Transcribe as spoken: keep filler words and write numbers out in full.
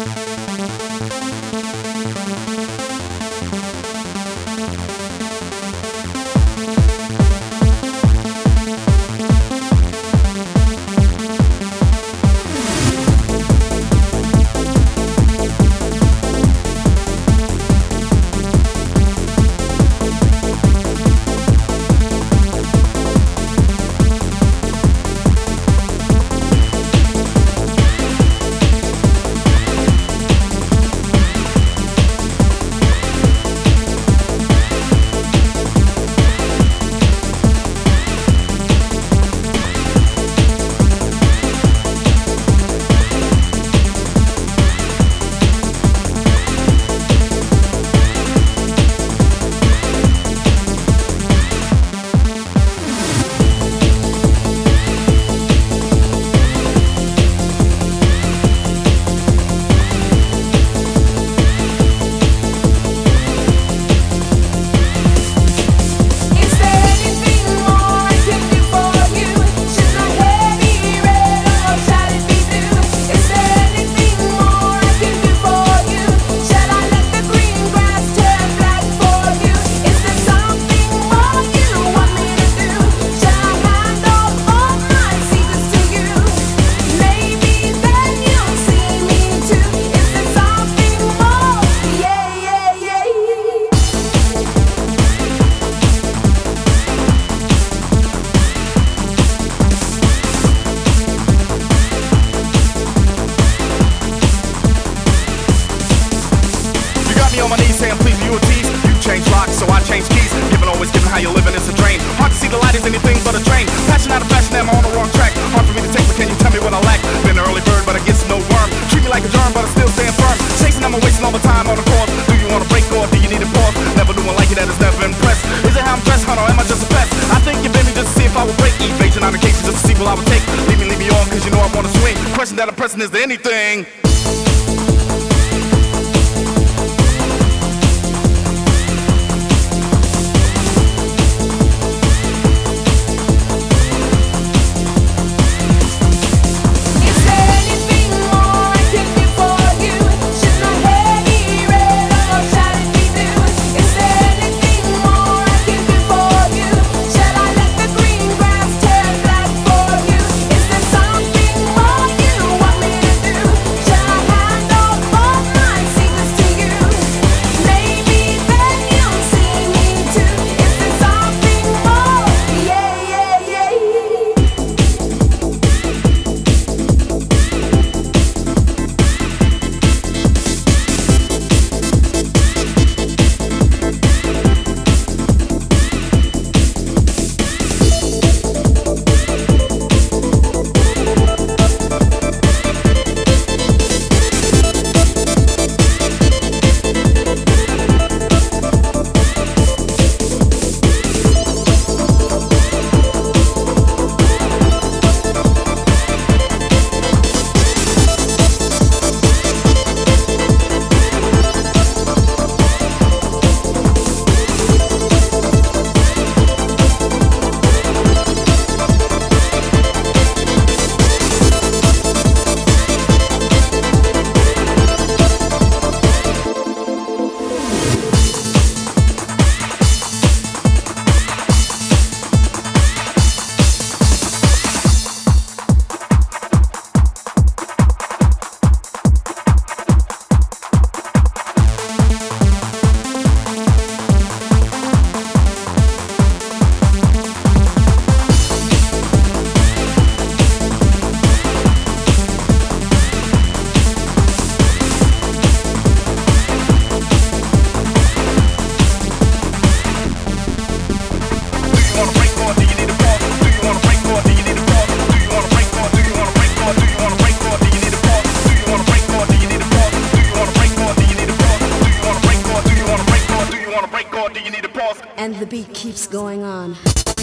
On my knees saying please, you a tease. You change locks, so I change keys. Giving always giving, how you living is a drain. Hard to see the light is anything but a drain. Passion out of fashion, am I on the wrong track? Hard for me to take, but can you tell me what I lack? Been an early bird, but I guess no worm. Treat me like a germ, but I still stand firm. Chasing, I'm wasting all the time on the course. Do you wanna break or do you need a pause? Never knew one like you that has never impressed. Is it how I'm dressed, huh, or am I just a pest? I think you bit me just to see if I would break. Evasion on occasion just to see what I would take. Leave me, leave me on, cause you know I wanna swing. Question that I'm pressing, is there anything? And the beat keeps going on.